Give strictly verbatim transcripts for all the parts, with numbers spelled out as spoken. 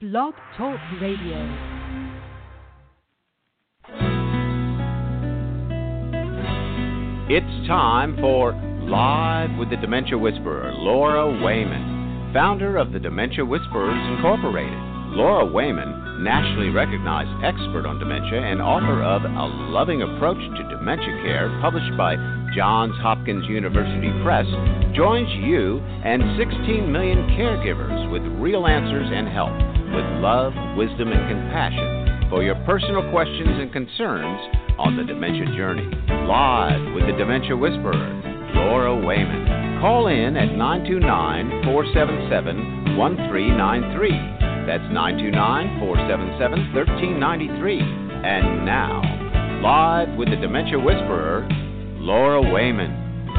Blog Talk Radio. It's time for Live with the Dementia Whisperer, Laura Wayman, founder of the Dementia Whisperers Incorporated. Laura Wayman, nationally recognized expert on dementia and author of A Loving Approach to Dementia Care, published by Johns Hopkins University Press, joins you and sixteen million caregivers with real answers and help, with love, wisdom, and compassion for your personal questions and concerns on the dementia journey. Live with the Dementia Whisperer, Laura Wayman. Call in at nine two nine, four seven seven, one three nine three. That's nine two nine, four seven seven, one three nine three. And now, live with the Dementia Whisperer, Laura Wayman.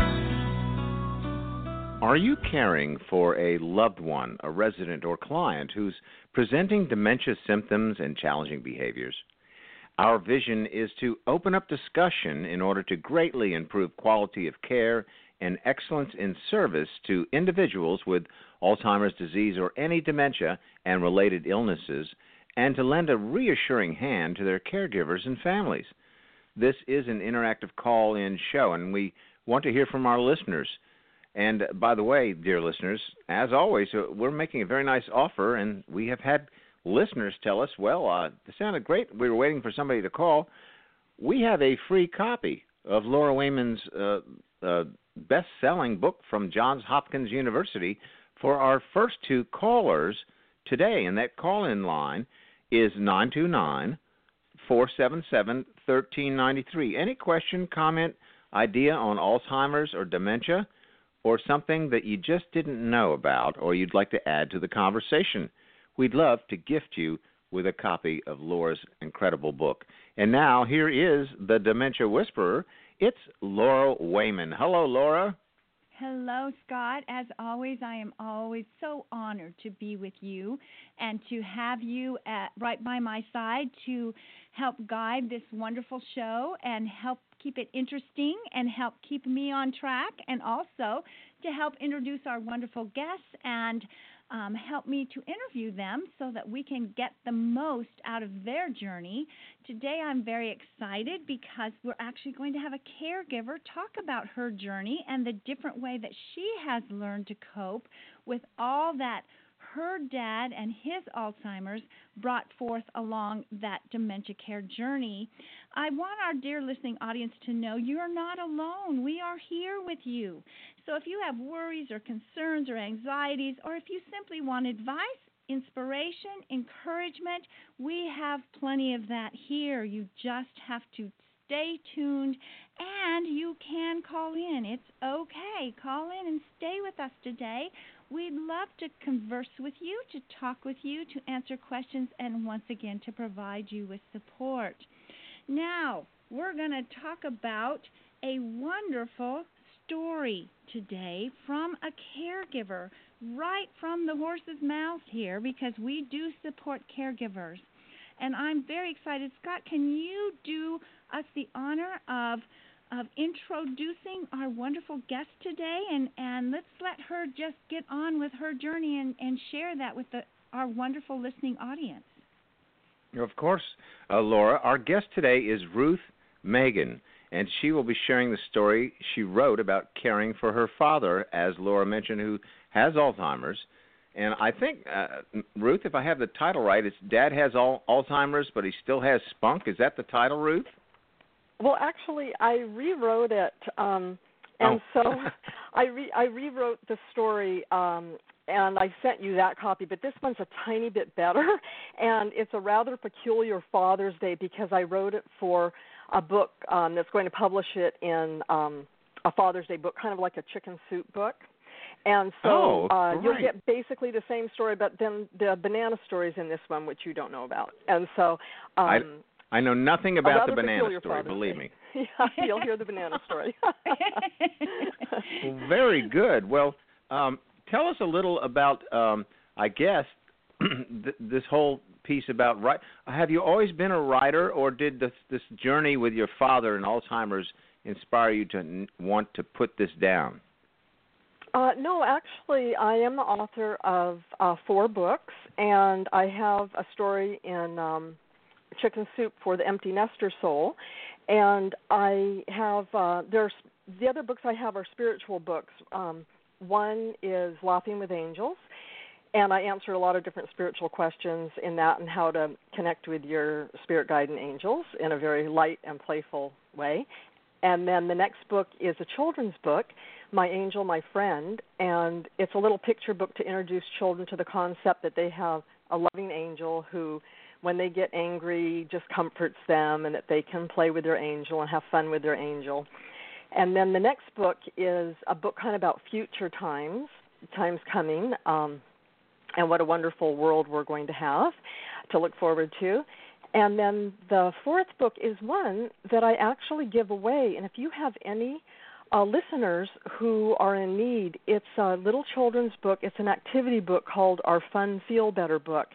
Are you caring for a loved one, a resident or client who's presenting dementia symptoms and challenging behaviors? Our vision is to open up discussion in order to greatly improve quality of care and excellence in service to individuals with Alzheimer's disease or any dementia and related illnesses, and to lend a reassuring hand to their caregivers and families. This is an interactive call-in show, and we want to hear from our listeners. And by the way, dear listeners, as always, we're making a very nice offer, and we have had listeners tell us, well, uh, this sounded great. We were waiting for somebody to call. We have a free copy of Laura Wayman's uh, uh, best-selling book from Johns Hopkins University for our first two callers today. And that call-in line is nine two nine, four seven seven, one three nine three. Any question, comment, idea on Alzheimer's or dementia, or something that you just didn't know about or you'd like to add to the conversation, we'd love to gift you with a copy of Laura's incredible book. And now, here is the Dementia Whisperer. It's Laura Wayman. Hello, Laura. Hello, Scott. As always, I am always so honored to be with you and to have you at, right by my side to help guide this wonderful show and help keep it interesting and help keep me on track, and also to help introduce our wonderful guests and Um, help me to interview them so that we can get the most out of their journey. Today I'm very excited because we're actually going to have a caregiver talk about her journey and the different way that she has learned to cope with all that her dad and his Alzheimer's brought forth along that dementia care journey. I want our dear listening audience to know you're not alone. We are here with you. So if you have worries or concerns or anxieties, or if you simply want advice, inspiration, encouragement, we have plenty of that here. You just have to stay tuned, and you can call in. It's okay. Call in and stay with us today. We'd love to converse with you, to talk with you, to answer questions, and once again, to provide you with support. Now, we're going to talk about a wonderful story today from a caregiver, right from the horse's mouth here, because we do support caregivers. And I'm very excited. Scott, can you do us the honor of of introducing our wonderful guest today, and, and let's let her just get on with her journey and, and share that with the, our wonderful listening audience. Of course, uh, Laura. Our guest today is Ruth Megan, and she will be sharing the story she wrote about caring for her father, as Laura mentioned, who has Alzheimer's. And I think, uh, Ruth, if I have the title right, it's Dad has al- Alzheimer's, but he still has spunk. Is that the title, Ruth? Well, actually, I rewrote it, um, and oh. so I, re- I rewrote the story, um, and I sent you that copy, but this one's a tiny bit better, and it's a rather peculiar Father's Day because I wrote it for a book um, that's going to publish it in um, a Father's Day book, kind of like a chicken soup book. And so oh, uh, right. you'll get basically the same story, but then the banana story's in this one, which you don't know about. And so um, I, I know nothing about the banana story, Father's believe Day. me. Yeah, you'll hear the banana story. Well, very good. Well, um, tell us a little about, um, I guess, th- this whole piece about write. Have you always been a writer, or did this, this journey with your father and Alzheimer's inspire you to n- want to put this down? Uh, no, actually, I am the author of uh, four books, and I have a story in um, Chicken Soup for the Empty Nester Soul, and I have uh, there's the other books I have are spiritual books. Um, one is Laughing with Angels, and I answer a lot of different spiritual questions in that and how to connect with your spirit guide and angels in a very light and playful way. And then the next book is a children's book, My Angel, My Friend, and it's a little picture book to introduce children to the concept that they have a loving angel who, when they get angry, just comforts them, and that they can play with their angel and have fun with their angel. And then the next book is a book kind of about future times, times coming, um, and what a wonderful world we're going to have to look forward to. And then the fourth book is one that I actually give away. And if you have any uh, listeners who are in need, it's a little children's book. It's an activity book called Our Fun Feel Better Book.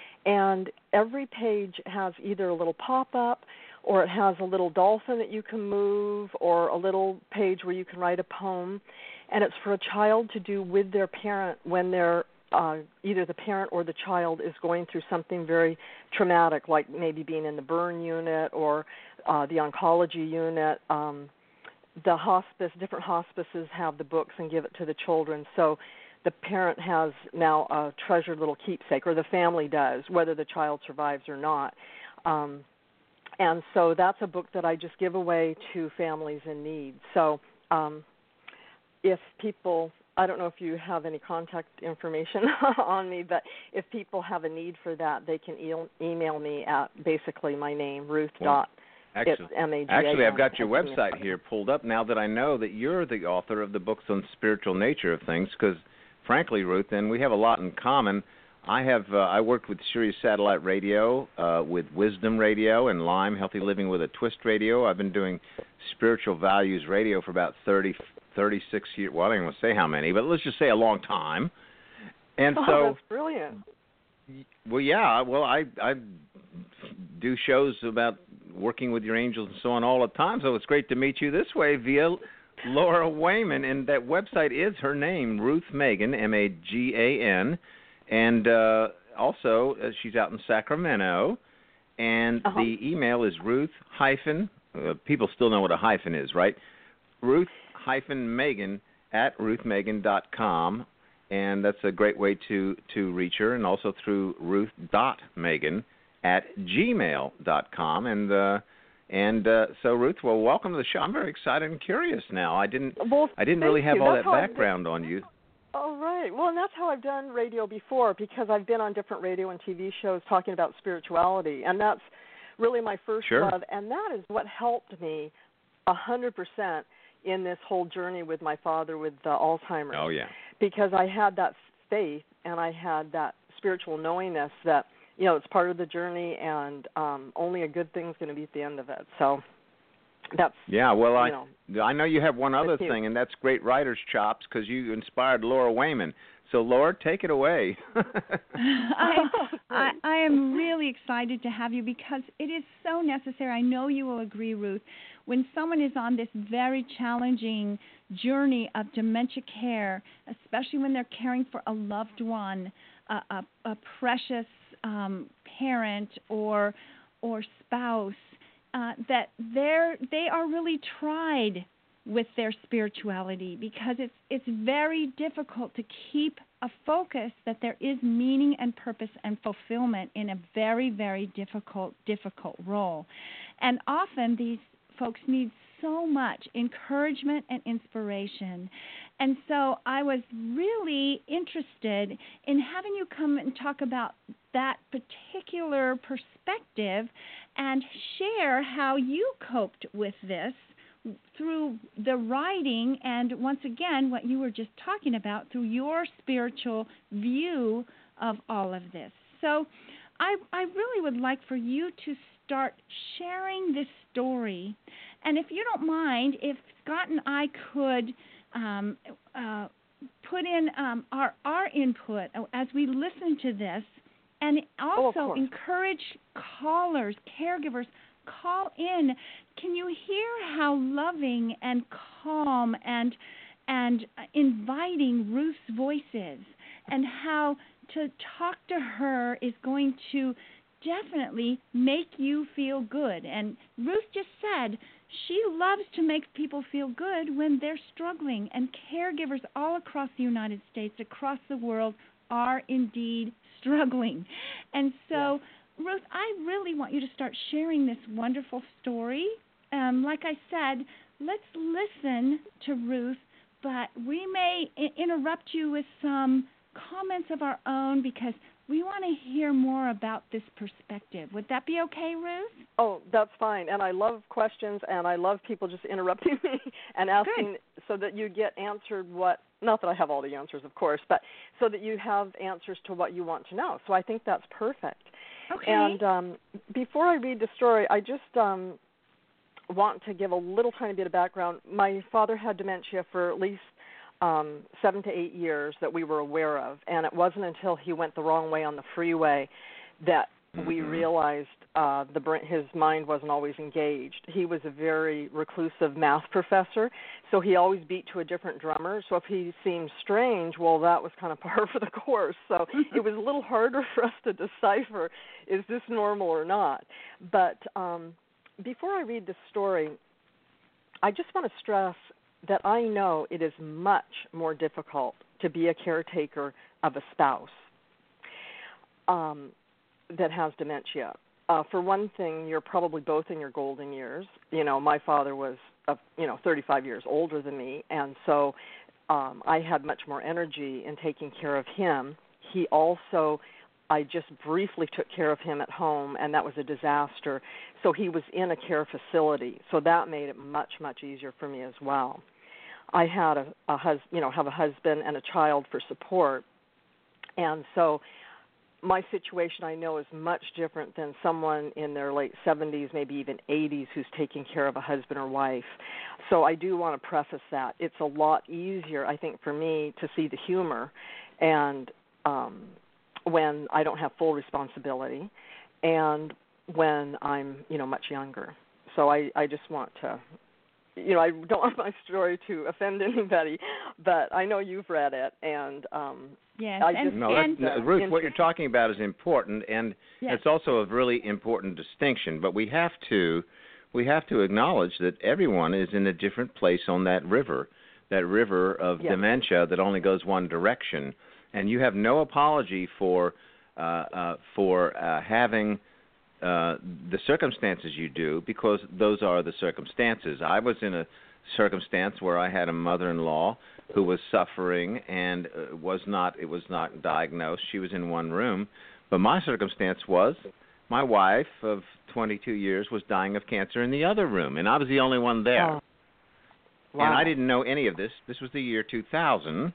And every page has either a little pop-up, or it has a little dolphin that you can move, or a little page where you can write a poem. And it's for a child to do with their parent when they're Uh, either the parent or the child is going through something very traumatic, like maybe being in the burn unit or uh, the oncology unit. Um, the hospice, different hospices have the books and give it to the children. So the parent has now a treasured little keepsake, or the family does, whether the child survives or not. Um, and so that's a book that I just give away to families in need. So um, if people... I don't know if you have any contact information on me, but if people have a need for that, they can e- email me at basically my name, Ruth. Well, actually, M A G A N. actually, I've got your website here pulled up now that I know that you're the author of the books on spiritual nature of things, because, frankly, Ruth, and we have a lot in common. I have uh, I worked with Sirius Satellite Radio, uh, with Wisdom Radio, and Lyme Healthy Living with a Twist Radio. I've been doing spiritual values radio for about thirty, thirty-six years. Well, I don't want to say how many, but let's just say a long time. And oh, so, that's brilliant. Well, yeah. Well, I I do shows about working with your angels and so on all the time. So it's great to meet you this way via Laura Wayman, and that website is her name, Ruth Magan, M A G A N. And uh, also, uh, she's out in Sacramento, and uh-huh. the email is Ruth hyphen, uh, people still know what a hyphen is, right? Ruth hyphen Magan at ruth magan dot com, and that's a great way to, to reach her, and also through ruth dot magan at gmail dot com. And, uh, and uh, so, Ruth, well, welcome to the show. I'm very excited and curious now. I didn't, well, I didn't really have you. all That's that background on you. Oh, right. Well, and that's how I've done radio before, because I've been on different radio and T V shows talking about spirituality, and that's really my first sure. love, and that is what helped me one hundred percent in this whole journey with my father with uh, Alzheimer's. Oh, yeah. Because I had that faith, and I had that spiritual knowingness that, you know, it's part of the journey, and um, only a good thing's going to be at the end of it. So that's, yeah, well, I know, I know you have one other thing, and that's great writer's chops, because you inspired Laura Wayman. So, Laura, take it away. I, I, I am really excited to have you, because it is so necessary. I know you will agree, Ruth. When someone is on this very challenging journey of dementia care, especially when they're caring for a loved one, a, a, a precious um, parent or or spouse, Uh, that they're they are really tried with their spirituality, because it's it's very difficult to keep a focus that there is meaning and purpose and fulfillment in a very, very difficult, difficult role. And often these folks need so much encouragement and inspiration. And so I was really interested in having you come and talk about that particular perspective and share how you coped with this through the writing, and once again, what you were just talking about, through your spiritual view of all of this. So I, I really would like for you to start sharing this story. And if you don't mind, if Scott and I could um, uh, put in um, our, our input as we listen to this, and also oh, encourage callers, caregivers, call in. Can you hear how loving and calm and and inviting Ruth's voices, and how to talk to her is going to definitely make you feel good. And Ruth just said she loves to make people feel good when they're struggling, and caregivers all across the United States, across the world, are indeed struggling. And so, yeah. Ruth, I really want you to start sharing this wonderful story. Um, like I said, let's listen to Ruth, but we may I- interrupt you with some comments of our own because we want to hear more about this perspective. Would that be okay, Ruth? Oh, that's fine. And I love questions, and I love people just interrupting me and asking Good. So that you get answered what, not that I have all the answers, of course, but so that you have answers to what you want to know. So I think that's perfect. Okay. And um, before I read the story, I just um, want to give a little tiny bit of background. My father had dementia for at least Um, seven to eight years that we were aware of, and it wasn't until he went the wrong way on the freeway that mm-hmm. we realized uh, the his mind wasn't always engaged. He was a very reclusive math professor, so he always beat to a different drummer. So if he seemed strange, well, that was kind of par for the course. So it was a little harder for us to decipher, is this normal or not? But um, before I read the story, I just want to stress that I know it is much more difficult to be a caretaker of a spouse um, that has dementia. Uh, for one thing, you're probably both in your golden years. You know, my father was, uh, you know, thirty-five years older than me, and so um, I had much more energy in taking care of him. He also, I just briefly took care of him at home, and that was a disaster. So he was in a care facility, so that made it much, much easier for me as well. I had a, a hus- you know, have a husband and a child for support, and so my situation I know is much different than someone in their late seventies, maybe even eighties, who's taking care of a husband or wife. So I do want to preface that. It's a lot easier, I think, for me to see the humor and um, when I don't have full responsibility and when I'm, you know, much younger. So I, I just want to... You know, I don't want my story to offend anybody, but I know you've read it, and um, yes, I and, just no, and, that's, uh, Ruth, what you're talking about is important, and yes. it's also a really important distinction. But we have to, we have to acknowledge that everyone is in a different place on that river, that river of yes. dementia that only goes one direction, and you have no apology for, uh, uh, for uh, having. Uh, the circumstances you do, because those are the circumstances. I was in a circumstance where I had a mother-in-law who was suffering and uh, was not. It was not diagnosed. She was in one room, but my circumstance was my wife of twenty-two years was dying of cancer in the other room, and I was the only one there. Oh. Wow. And I didn't know any of this. This was the year two thousand.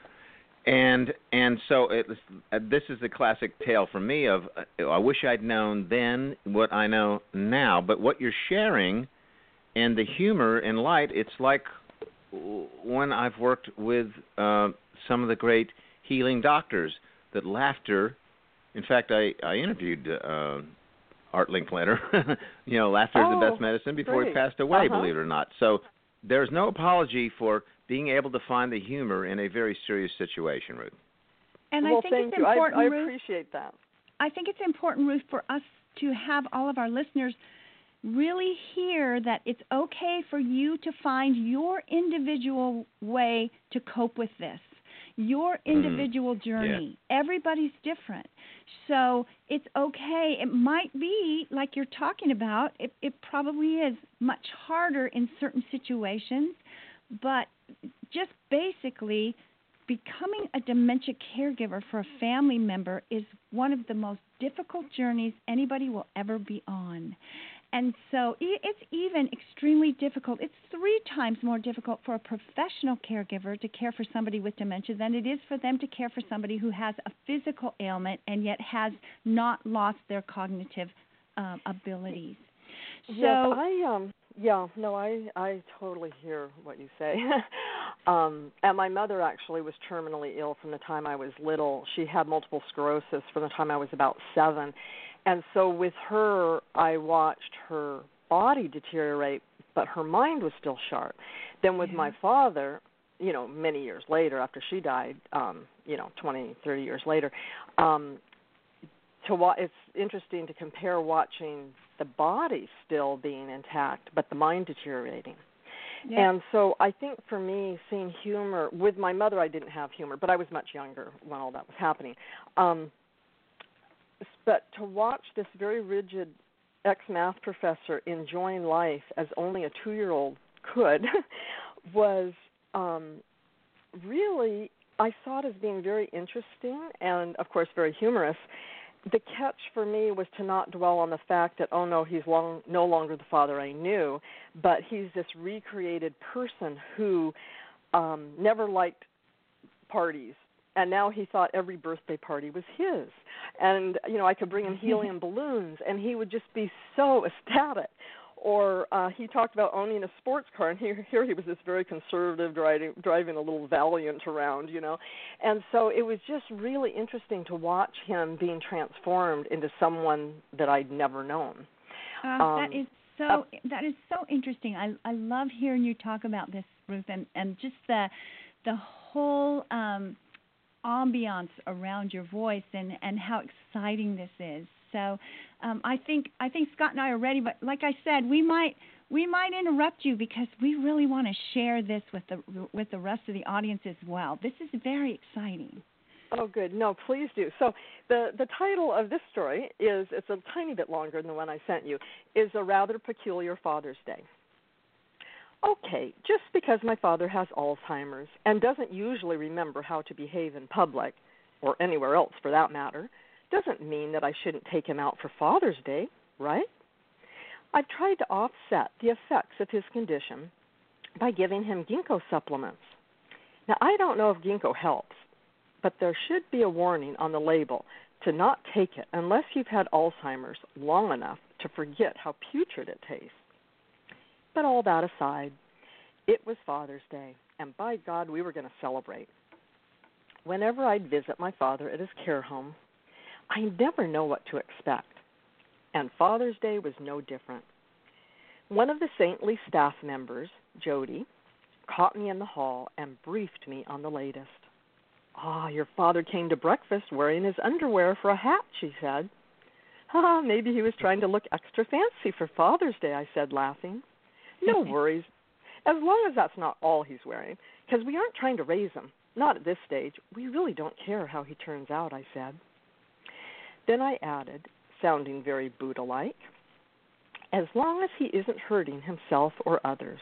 And and so it, uh, this is the classic tale for me of uh, I wish I'd known then what I know now. But what you're sharing and the humor and light, it's like when I've worked with uh, some of the great healing doctors, that laughter, in fact, I, I interviewed uh, Art Linkletter, you know, laughter oh, is the best medicine before great. he passed away, uh-huh. believe it or not. So there's no apology for being able to find the humor in a very serious situation, Ruth. And well, I think thank it's you. important, I, I Ruth, appreciate that. I think it's important, Ruth, for us to have all of our listeners really hear that it's okay for you to find your individual way to cope with this, your individual mm. journey. Yeah. Everybody's different. So it's okay. It might be, like you're talking about, it, it probably is much harder in certain situations, but just basically becoming a dementia caregiver for a family member is one of the most difficult journeys anybody will ever be on. And so it's even extremely difficult. It's three times more difficult for a professional caregiver to care for somebody with dementia than it is for them to care for somebody who has a physical ailment and yet has not lost their cognitive um, abilities. So yes, I um yeah, no, I I totally hear what you say. um, and my mother actually was terminally ill from the time I was little. She had multiple sclerosis from the time I was about seven. And so with her, I watched her body deteriorate, but her mind was still sharp. Then with yeah. my father, you know, many years later after she died, um, you know, twenty, thirty years later. Um, to wa- it's interesting to compare watching the body still being intact, but the mind deteriorating. Yeah. And so I think for me, seeing humor, with my mother I didn't have humor, but I was much younger when all that was happening. Um, but to watch this very rigid ex-math professor enjoying life as only a two-year-old could was um, really, I saw it as being very interesting and, of course, very humorous. The catch for me was to not dwell on the fact that, oh, no, he's long, no longer the father I knew, but he's this recreated person who um, never liked parties, and now he thought every birthday party was his. And, you know, I could bring him helium balloons, and he would just be so ecstatic. Or uh, he talked about owning a sports car, and here, here he was this very conservative driving, driving a little Valiant around, you know. And so it was just really interesting to watch him being transformed into someone that I'd never known. Uh, um, that is so uh, that is so interesting. I I love hearing you talk about this, Ruth, and, and just the the whole um, ambiance around your voice and, and how exciting this is. So um, I think I think Scott and I are ready, but like I said, we might we might interrupt you because we really want to share this with the with the rest of the audience as well. This is very exciting. Oh, good. No, please do. So the the title of this story is, it's a tiny bit longer than the one I sent you, is A Rather Peculiar Father's Day. Okay, just because my father has Alzheimer's and doesn't usually remember how to behave in public, or anywhere else for that matter, doesn't mean that I shouldn't take him out for Father's Day, right? I've tried to offset the effects of his condition by giving him ginkgo supplements. Now, I don't know if ginkgo helps, but there should be a warning on the label to not take it unless you've had Alzheimer's long enough to forget how putrid it tastes. But all that aside, it was Father's Day, and by God, we were going to celebrate. Whenever I'd visit my father at his care home, I never know what to expect, and Father's Day was no different. One of the saintly staff members, Jody, caught me in the hall and briefed me on the latest. Ah, your father came to breakfast wearing his underwear for a hat, she said. Ah, maybe he was trying to look extra fancy for Father's Day, I said, laughing. No worries, as long as that's not all he's wearing, because we aren't trying to raise him. Not at this stage. We really don't care how he turns out, I said. Then I added, sounding very Buddha-like, as long as he isn't hurting himself or others.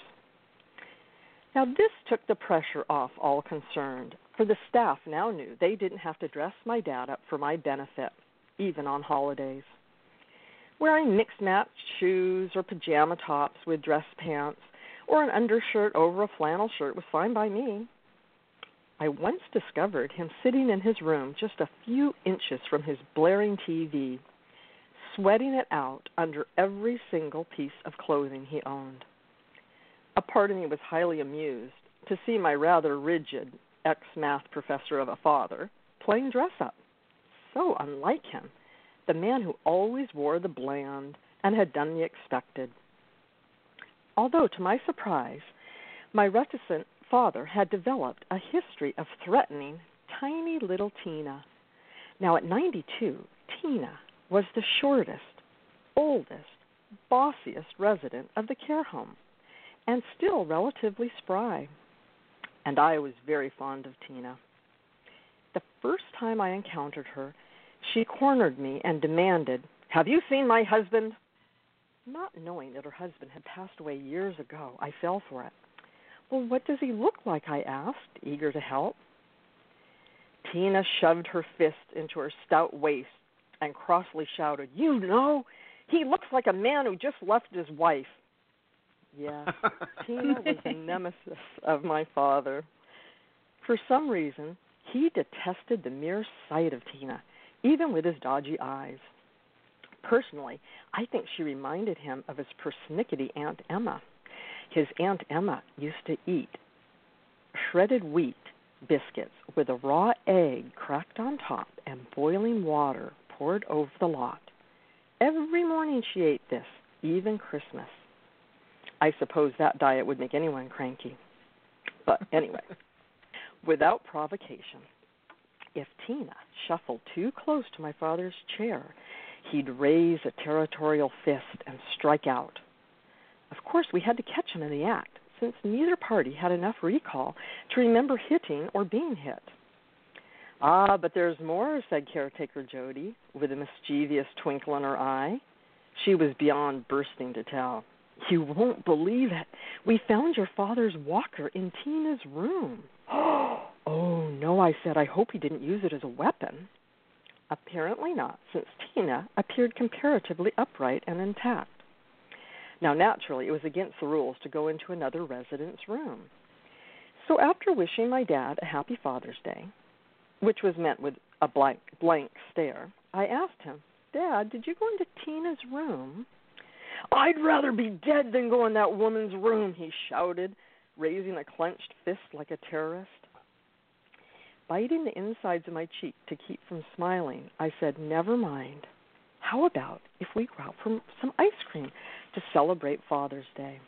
Now this took the pressure off all concerned, for the staff now knew they didn't have to dress my dad up for my benefit, even on holidays. Wearing mixed-matched shoes or pajama tops with dress pants or an undershirt over a flannel shirt was fine by me. I once discovered him sitting in his room just a few inches from his blaring T V, sweating it out under every single piece of clothing he owned. A part of me was highly amused to see my rather rigid ex-math professor of a father playing dress-up. So unlike him, the man who always wore the bland and had done the expected. Although, to my surprise, my reticent father had developed a history of threatening tiny little Tina. Now, at ninety-two, Tina was the shortest, oldest, bossiest resident of the care home, and still relatively spry. And I was very fond of Tina. The first time I encountered her, she cornered me and demanded, "Have you seen my husband?" Not knowing that her husband had passed away years ago, I fell for it. "Well, what does he look like?" I asked, eager to help. Tina shoved her fist into her stout waist and crossly shouted, "You know, he looks like a man who just left his wife." Yeah, Tina was the nemesis of my father. For some reason, he detested the mere sight of Tina, even with his dodgy eyes. Personally, I think she reminded him of his persnickety Aunt Emma. His Aunt Emma used to eat shredded wheat biscuits with a raw egg cracked on top and boiling water poured over the lot. Every morning she ate this, even Christmas. I suppose that diet would make anyone cranky. But anyway, Without provocation, if Tina shuffled too close to my father's chair, he'd raise a territorial fist and strike out. Of course, we had to catch him in the act, since neither party had enough recall to remember hitting or being hit. Ah, but there's more, said caretaker Jody, with a mischievous twinkle in her eye. She was beyond bursting to tell. You won't believe it. We found your father's walker in Tina's room. Oh, no, I said. I hope he didn't use it as a weapon. Apparently not, since Tina appeared comparatively upright and intact. Now, naturally, it was against the rules to go into another resident's room. So after wishing my dad a happy Father's Day, which was met with a blank, blank stare, I asked him, Dad, did you go into Tina's room? I'd rather be dead than go in that woman's room, he shouted, raising a clenched fist like a terrorist. Biting the insides of my cheek to keep from smiling, I said, never mind. How about if we go out for some ice cream to celebrate Father's Day?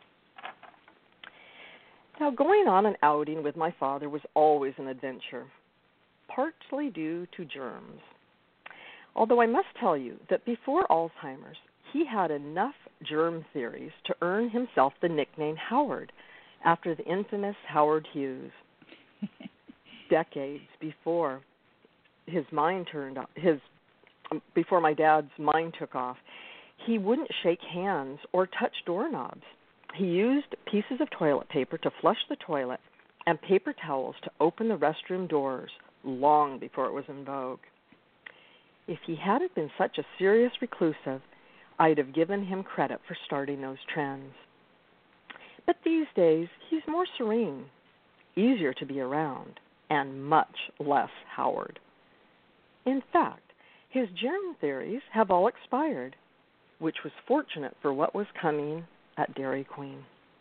Now, going on an outing with my father was always an adventure, partly due to germs. Although I must tell you that before Alzheimer's, he had enough germ theories to earn himself the nickname Howard, after the infamous Howard Hughes. Decades before his mind turned up, his before my dad's mind took off, he wouldn't shake hands or touch doorknobs. He used pieces of toilet paper to flush the toilet and paper towels to open the restroom doors long before it was in vogue. If he hadn't been such a serious reclusive, I'd have given him credit for starting those trends. But these days, he's more serene, easier to be around, and much less Howard. In fact, his germ theories have all expired, which was fortunate for what was coming at Dairy Queen.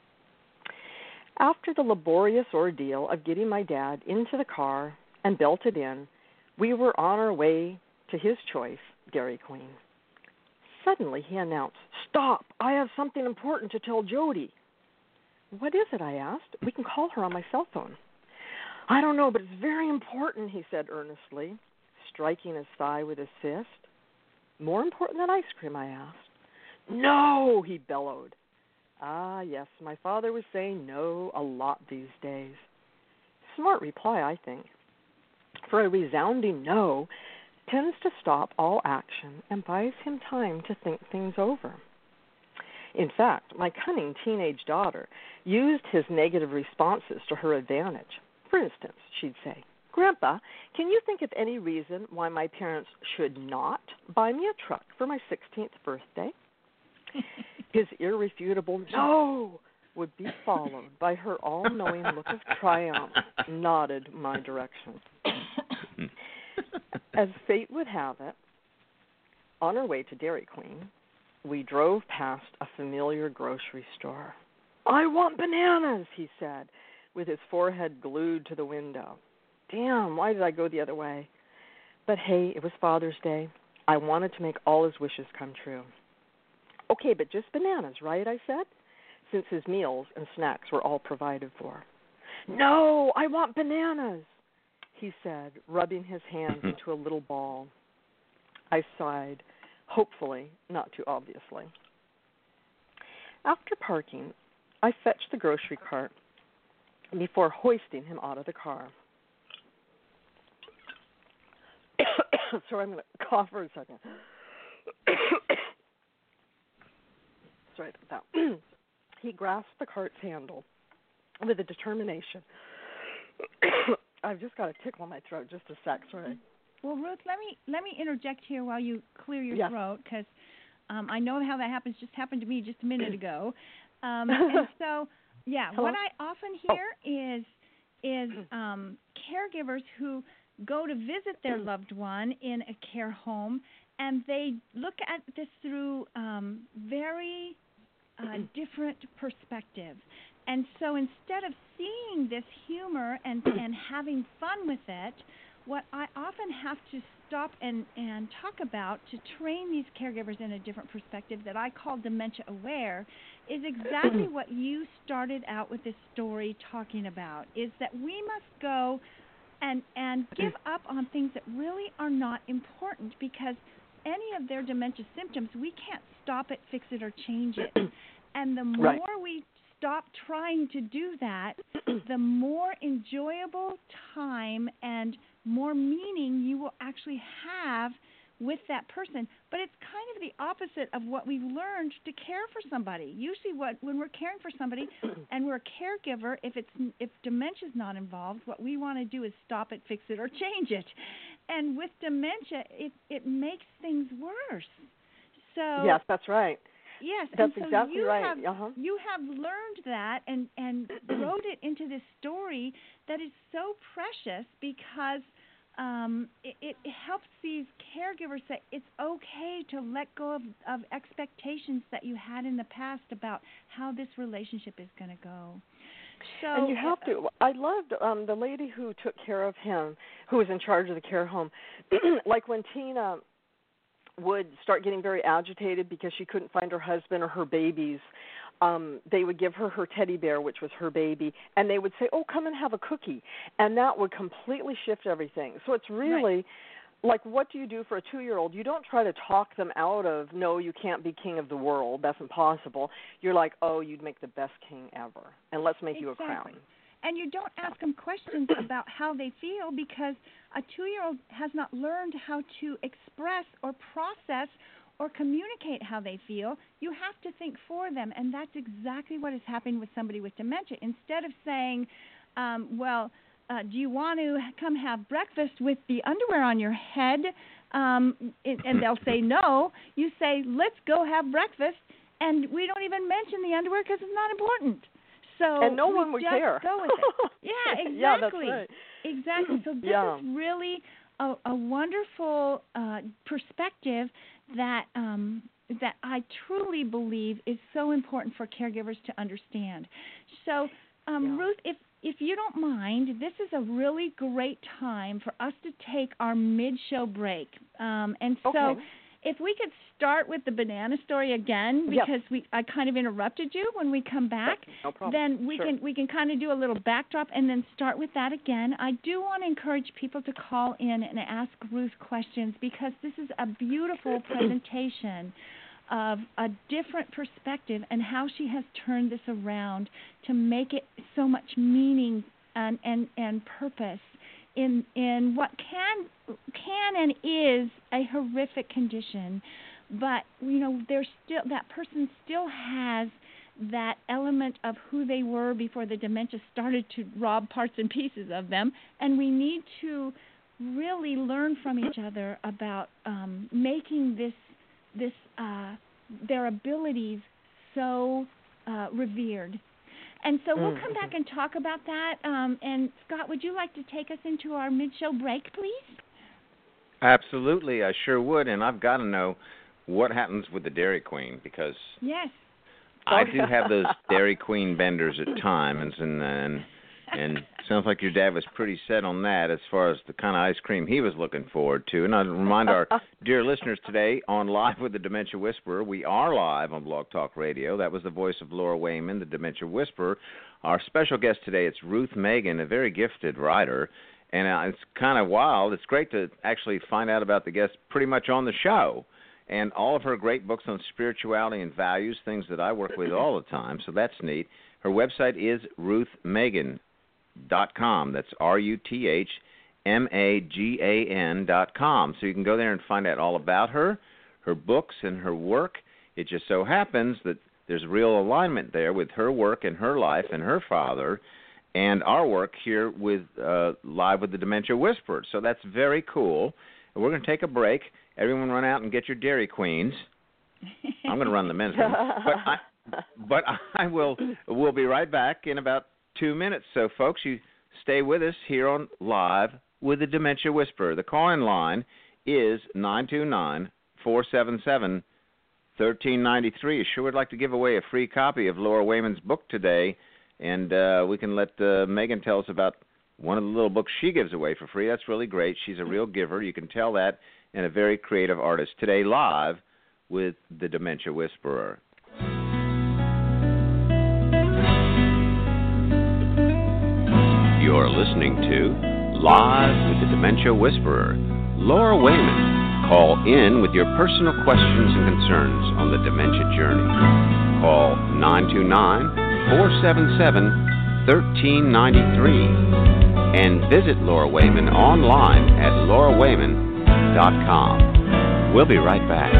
After the laborious ordeal of getting my dad into the car and belted in, we were on our way to his choice, Dairy Queen. Suddenly he announced, Stop, I have something important to tell Jody. What is it, I asked. We can call her on my cell phone. I don't know, but it's very important, he said earnestly, striking his thigh with his fist. More important than ice cream, I asked. No, he bellowed. Ah, yes, my father was saying no a lot these days. Smart reply, I think. For a resounding no tends to stop all action and buys him time to think things over. In fact, my cunning teenage daughter used his negative responses to her advantage. For instance, she'd say, Grandpa, can you think of any reason why my parents should not buy me a truck for my sixteenth birthday? His irrefutable no would be followed by her all-knowing look of triumph nodded my direction. As fate would have it, on our way to Dairy Queen, we drove past a familiar grocery store. I want bananas, he said, with his forehead glued to the window. Damn, why did I go the other way? But hey, it was Father's Day. I wanted to make all his wishes come true. Okay, but just bananas, right, I said, since his meals and snacks were all provided for. No, I want bananas, he said, rubbing his hands into a little ball. I sighed, hopefully, not too obviously. After parking, I fetched the grocery cart before hoisting him out of the car. Sorry, I'm going to cough for a second. Sorry about that. He grasped the cart's handle with a determination. I've just got a tickle in my throat. Just a sec, sorry. Well, Ruth, let me let me interject here while you clear your yes. throat, because um, I know how that happens. Just happened to me just a minute ago. Um, and so, yeah, Hello? what I often hear oh. is is um, caregivers who go to visit their loved one in a care home, and they look at this through um, very uh, different perspectives. And so instead of seeing this humor and, and having fun with it, what I often have to stop and, and talk about to train these caregivers in a different perspective that I call dementia aware is exactly what you started out with this story talking about, is that we must go and and give up on things that really are not important, because any of their dementia symptoms, we can't stop it, fix it, or change it. And the more right. we stop trying to do that, the more enjoyable time and more meaning you will actually have with that person. But it's kind of the opposite of what we've learned to care for somebody. Usually what when we're caring for somebody and we're a caregiver, if it's if dementia's not involved, what we want to do is stop it, fix it, or change it. And with dementia, it, it makes things worse. So yes, that's right. Yes, that's and so exactly you right. Have, uh-huh. You have learned that and, and wrote it into this story that is so precious, because um, it, it helps these caregivers that it's okay to let go of, of expectations that you had in the past about how this relationship is going to go. So, and you have to. I loved um, the lady who took care of him, who was in charge of the care home. Like when Tina would start getting very agitated because she couldn't find her husband or her babies, um, they would give her her teddy bear, which was her baby, and they would say, oh, come and have a cookie. And that would completely shift everything. So it's really... Right. Like, what do you do for a two-year-old? You don't try to talk them out of, no, you can't be king of the world. That's impossible. You're like, oh, you'd make the best king ever, and let's make exactly. you a crown. And you don't ask them questions about how they feel, because a two-year-old has not learned how to express or process or communicate how they feel. You have to think for them, and that's exactly what is happening with somebody with dementia. Instead of saying, um, well, Uh, do you want to come have breakfast with the underwear on your head? Um, it, and they'll say no. You say, let's go have breakfast, and we don't even mention the underwear because it's not important. So and no one would just care. Go with it. Yeah, exactly. Yeah, that's right. Exactly. So this yeah. is really a, a wonderful uh, perspective that um, that I truly believe is so important for caregivers to understand. So, um, yeah. Ruth, if If you don't mind, this is a really great time for us to take our mid-show break. Um, and so okay. if we could start with the banana story again, because yes. we I kind of interrupted you when we come back, no problem. then we sure. can we can kind of do a little backdrop and then start with that again. I do want to encourage people to call in and ask Ruth questions, because this is a beautiful presentation of a different perspective and how she has turned this around to make it so much meaning and, and, and purpose in in what can can and is a horrific condition. But, you know, there's still that person still has that element of who they were before the dementia started to rob parts and pieces of them, and we need to really learn from each other about um, making this this uh, their abilities so uh, revered. And so we'll come back and talk about that. Um, and, Scott, would you like to take us into our mid-show break, please? Absolutely, I sure would. And I've got to know what happens with the Dairy Queen, because yes. I do have those Dairy Queen benders at times, and and And sounds like your dad was pretty set on that as far as the kind of ice cream he was looking forward to. And I'd remind our dear listeners today on Live with the Dementia Whisperer, we are live on Blog Talk Radio. That was the voice of Laura Wayman, the Dementia Whisperer. Our special guest today, it's Ruth Megan, a very gifted writer. And uh, it's kind of wild. It's great to actually find out about the guest pretty much on the show. And all of her great books on spirituality and values, things that I work with all the time. So that's neat. Her website is ruth megan dot com. That's R U T H M A G A N dot com. So you can go there and find out all about her, her books, and her work. It just so happens that there's real alignment there with her work and her life and her father and our work here with uh, Live with the Dementia Whisperer. So that's very cool. And we're going to take a break. Everyone run out and get your Dairy Queens. I'm going to run the men's one. But I, but I will we'll be right back in about two minutes. So, folks, you stay with us here on Live with the Dementia Whisperer. The call-in line is nine two nine, four seven seven, one three nine three. Sure would like to give away a free copy of Laura Wayman's book today, and uh, we can let uh, Megan tell us about one of the little books she gives away for free. That's really great. She's a real giver. You can tell that, and a very creative artist. Today, Live with the Dementia Whisperer. You're listening to Live with the Dementia Whisperer, Laura Wayman. Call in with your personal questions and concerns on the dementia journey. Call nine two nine, four seven seven, one three nine three and visit Laura Wayman online at laura wayman dot com. We'll be right back.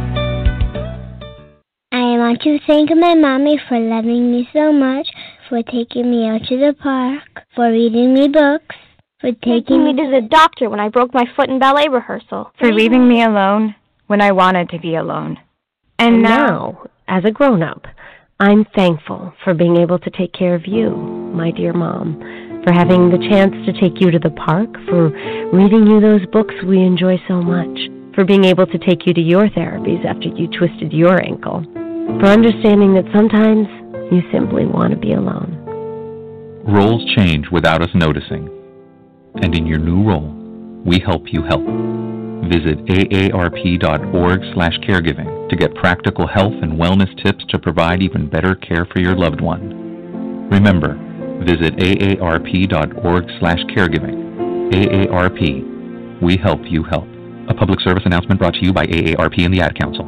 I want to thank my mommy for loving me so much, for taking me out to the park, for reading me books, for taking me to the doctor when I broke my foot in ballet rehearsal, for leaving me alone when I wanted to be alone. And, and now, now, as a grown-up, I'm thankful for being able to take care of you, my dear Mom, for having the chance to take you to the park, for reading you those books we enjoy so much, for being able to take you to your therapies after you twisted your ankle, for understanding that sometimes you simply want to be alone. Roles change without us noticing. And in your new role, we help you help. Visit A A R P dot org slash caregiving to get practical health and wellness tips to provide even better care for your loved one. Remember, visit A A R P dot org slash caregiving. A A R P, we help you help. A public service announcement brought to you by A A R P and the Ad Council.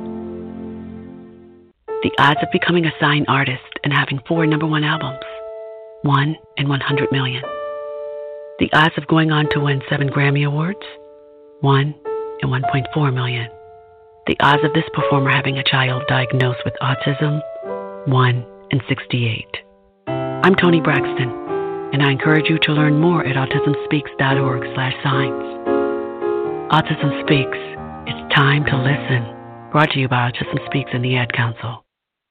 The odds of becoming a signed artist and having four number one albums. One in one hundred million. The odds of going on to win seven Grammy Awards. One in one point four million. The odds of this performer having a child diagnosed with autism. One in sixty-eight. I'm Toni Braxton, and I encourage you to learn more at autism speaks dot org slash signs. Autism Speaks. It's time to listen. Brought to you by Autism Speaks and the Ad Council.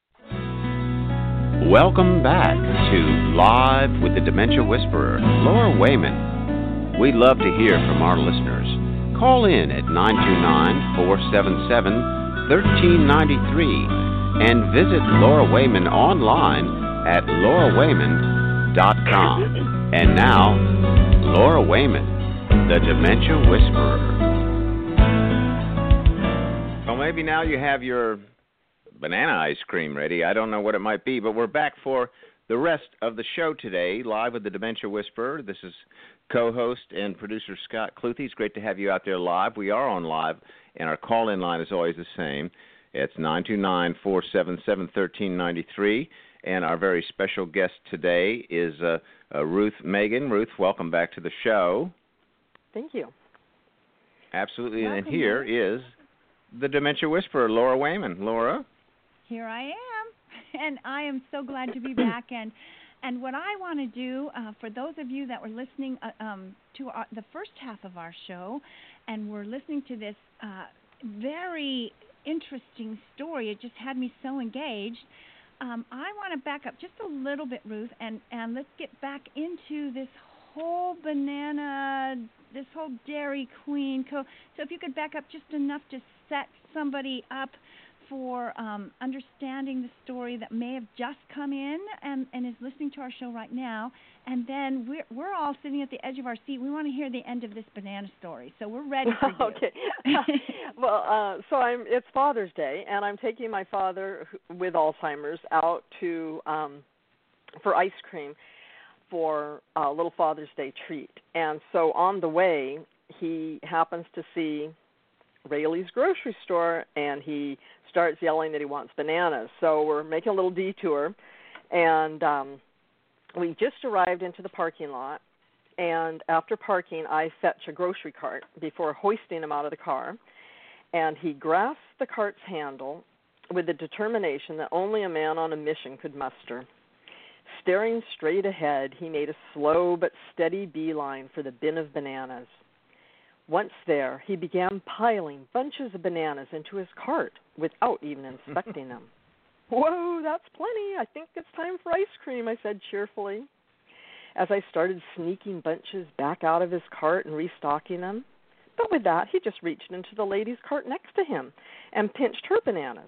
Welcome back to Live with the Dementia Whisperer, Laura Wayman. We'd love to hear from our listeners. Call in at nine two nine, four seven seven, one three nine three and visit Laura Wayman online at laura wayman dot com. And now, Laura Wayman, the Dementia Whisperer. Well, maybe now you have your banana ice cream ready. I don't know what it might be, but we're back for the rest of the show today, Live with the Dementia Whisperer. This is co-host and producer Scott Cluthe. It's great to have you out there live. We are on live, and our call-in line is always the same. It's nine two nine, four seven seven, one three nine three, and our very special guest today is uh, uh, Ruth Megan. Ruth, welcome back to the show. Thank you. Absolutely, Welcome, and here Ruth. is the Dementia Whisperer, Laura Wayman. Laura? Here I am, and I am so glad to be back. And and what I want to do uh, for those of you that were listening uh, um, to our, the first half of our show, and were listening to this uh, very interesting story, it just had me so engaged. Um, I want to back up just a little bit, Ruth, and and let's get back into this whole banana, this whole Dairy Queen. Co- so if you could back up just enough to set somebody up for um, understanding the story that may have just come in and, and is listening to our show right now. And then we're, we're all sitting at the edge of our seat. We want to hear the end of this banana story. So we're ready for you. Okay. well, uh, so I'm, it's Father's Day, and I'm taking my father with Alzheimer's out to um, for ice cream for a little Father's Day treat. And so on the way, he happens to see Rayleigh's grocery store, and he starts yelling that he wants bananas. So we're making a little detour, and um, we just arrived into the parking lot, and after parking, I fetch a grocery cart before hoisting him out of the car, and he grasps the cart's handle with the determination that only a man on a mission could muster. Staring straight ahead, he made a slow but steady beeline for the bin of bananas. Once there, he began piling bunches of bananas into his cart without even inspecting them. Whoa, that's plenty. I think it's time for ice cream, I said cheerfully, as I started sneaking bunches back out of his cart and restocking them. But with that, he just reached into the lady's cart next to him and pinched her bananas.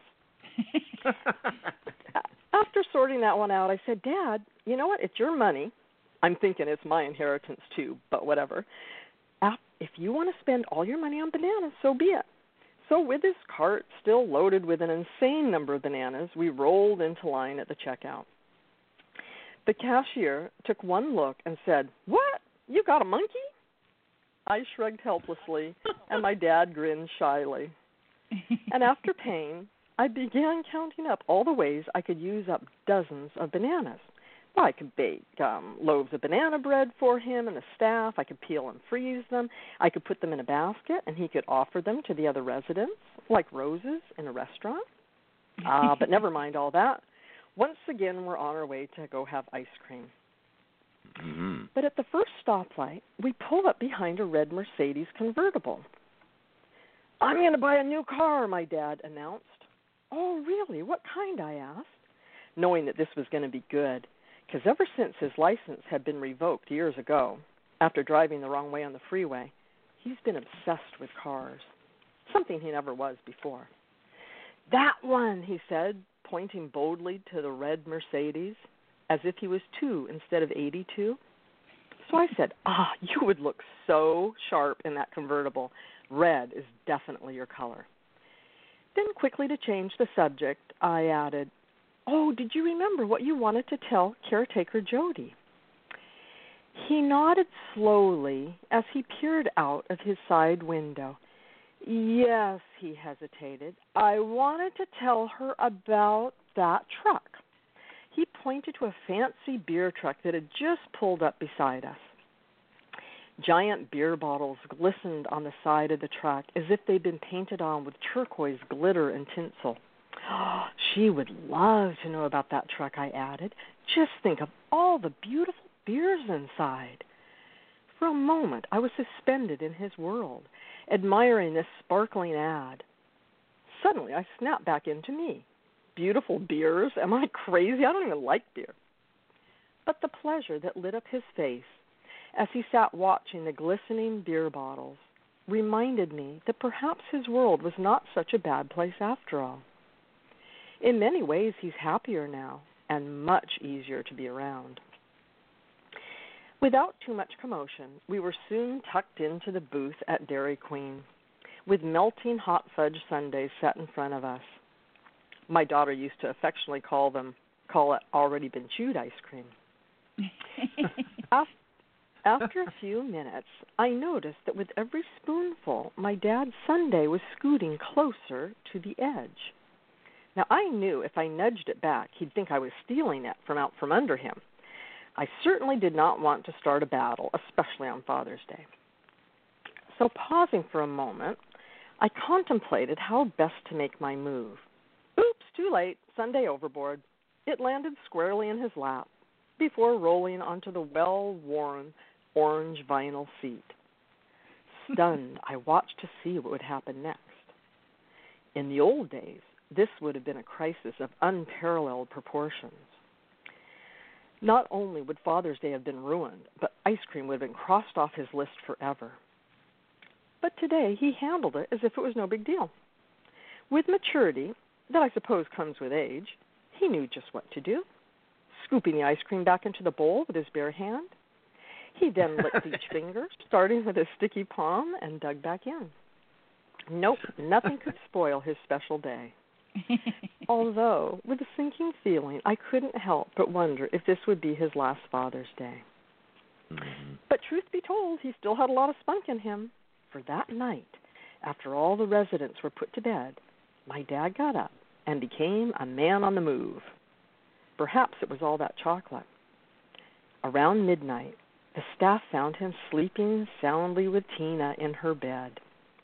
After sorting that one out, I said, Dad, you know what? It's your money. I'm thinking it's my inheritance too, but whatever. If you want to spend all your money on bananas, so be it. So with his cart still loaded with an insane number of bananas, we rolled into line at the checkout. The cashier took one look and said, What? You got a monkey? I shrugged helplessly, and my dad grinned shyly. And after paying, I began counting up all the ways I could use up dozens of bananas. Well, I could bake um, loaves of banana bread for him and the staff. I could peel and freeze them. I could put them in a basket, and he could offer them to the other residents, like roses in a restaurant. Uh, but never mind all that. Once again, we're on our way to go have ice cream. Mm-hmm. But at the first stoplight, we pull up behind a red Mercedes convertible. I'm going to buy a new car, my dad announced. Oh, really? What kind? I asked, knowing that this was going to be good, because ever since his license had been revoked years ago, after driving the wrong way on the freeway, he's been obsessed with cars, something he never was before. That one, he said, pointing boldly to the red Mercedes, as if he was two instead of eighty-two. So I said, ah, you would look so sharp in that convertible. Red is definitely your color. Then quickly to change the subject, I added, oh, did you remember what you wanted to tell caretaker Jody? He nodded slowly as he peered out of his side window. Yes, he hesitated. I wanted to tell her about that truck. He pointed to a fancy beer truck that had just pulled up beside us. Giant beer bottles glistened on the side of the truck as if they'd been painted on with turquoise glitter and tinsel. Oh, she would love to know about that truck, I added. Just think of all the beautiful beers inside. For a moment, I was suspended in his world, admiring this sparkling ad. Suddenly, I snapped back into me. Beautiful beers? Am I crazy? I don't even like beer. But the pleasure that lit up his face as he sat watching the glistening beer bottles reminded me that perhaps his world was not such a bad place after all. In many ways, he's happier now and much easier to be around. Without too much commotion, we were soon tucked into the booth at Dairy Queen, with melting hot fudge sundaes set in front of us. My daughter used to affectionately call them, call it already been chewed ice cream. After a few minutes, I noticed that with every spoonful, my dad's sundae was scooting closer to the edge. Now, I knew if I nudged it back, he'd think I was stealing it from out from under him. I certainly did not want to start a battle, especially on Father's Day. So pausing for a moment, I contemplated how best to make my move. Oops, too late, sundae overboard. It landed squarely in his lap before rolling onto the well-worn orange vinyl seat. Stunned, I watched to see what would happen next. In the old days, this would have been a crisis of unparalleled proportions. Not only would Father's Day have been ruined, but ice cream would have been crossed off his list forever. But today, he handled it as if it was no big deal. With maturity, that I suppose comes with age, he knew just what to do. Scooping the ice cream back into the bowl with his bare hand, he then licked each finger, starting with his sticky palm, and dug back in. Nope, nothing could spoil his special day. Although, with a sinking feeling, I couldn't help but wonder if this would be his last Father's Day. Mm-hmm. But truth be told, he still had a lot of spunk in him. For that night, after all the residents were put to bed, my dad got up and became a man on the move. Perhaps it was all that chocolate. Around midnight, the staff found him sleeping soundly with Tina in her bed.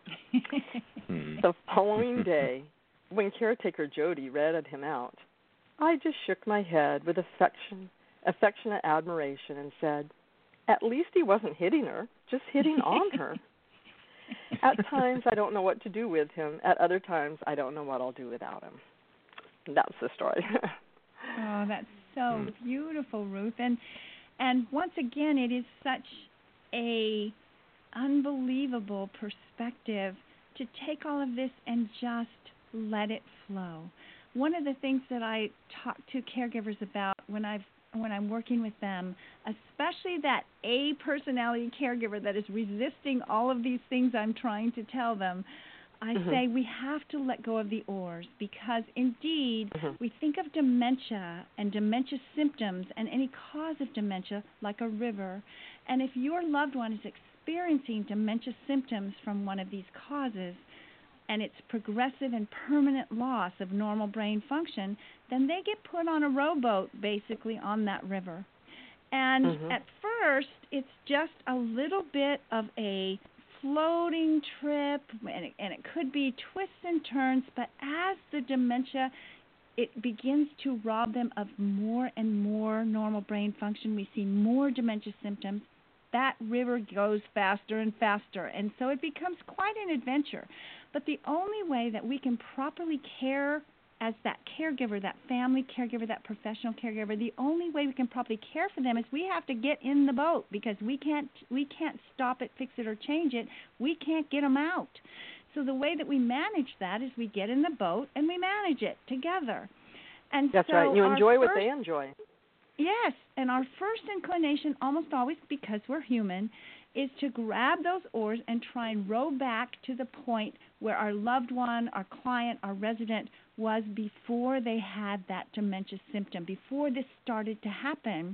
The following day, when caretaker Jody read him out, I just shook my head with affection, affectionate admiration and said, at least he wasn't hitting her, just hitting on her. At times, I don't know what to do with him. At other times, I don't know what I'll do without him. That's the story. Oh, that's so beautiful, Ruth. And and once again, it is such a unbelievable perspective to take all of this and just let it flow. One of the things that I talk to caregivers about when I've when I'm working with them, especially that A personality caregiver that is resisting all of these things I'm trying to tell them, I mm-hmm. say we have to let go of the ors, because indeed mm-hmm. we think of dementia and dementia symptoms and any cause of dementia like a river. And if your loved one is experiencing dementia symptoms from one of these causes, and it's progressive and permanent loss of normal brain function, then they get put on a rowboat basically on that river. And mm-hmm. at first, it's just a little bit of a floating trip, and it, and it could be twists and turns, but as the dementia, it begins to rob them of more and more normal brain function. We see more dementia symptoms. That river goes faster and faster, and so it becomes quite an adventure. But the only way that we can properly care as that caregiver, that family caregiver, that professional caregiver, the only way we can properly care for them is we have to get in the boat, because we can't we can't stop it, fix it, or change it. We can't get them out. So the way that we manage that is we get in the boat and we manage it together. And that's so right. You enjoy first, what they enjoy. Yes, and our first inclination, almost always because we're human, is to grab those oars and try and row back to the point where our loved one, our client, our resident was before they had that dementia symptom, before this started to happen.